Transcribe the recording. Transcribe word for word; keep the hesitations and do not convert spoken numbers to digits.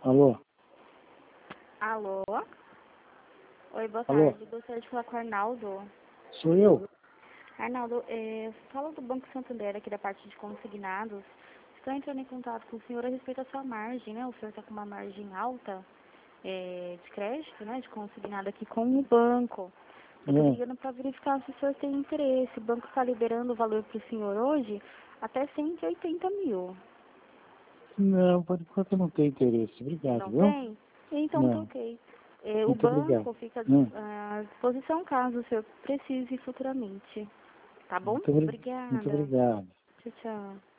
Alô? Alô? Oi, boa Alô? tarde. Gostaria de falar com o Arnaldo. Sou eu? Arnaldo, é, fala do Banco Santander aqui da parte de consignados. Estou entrando em contato com o senhor a respeito da sua margem, né? O senhor está com uma margem alta é, de crédito, né? De consignado aqui com o banco. Eu estou É. ligando para verificar se o senhor tem interesse. O banco está liberando o valor para o senhor hoje até cento e oitenta mil. Não, por enquanto eu não tenho interesse. Obrigado, Não viu? tem? Então tá Não. ok. É, o Muito obrigado. banco fica Hum. à disposição caso o senhor precise futuramente. Tá bom? Muito, obri- muito Obrigada. obrigado. Tchau, tchau.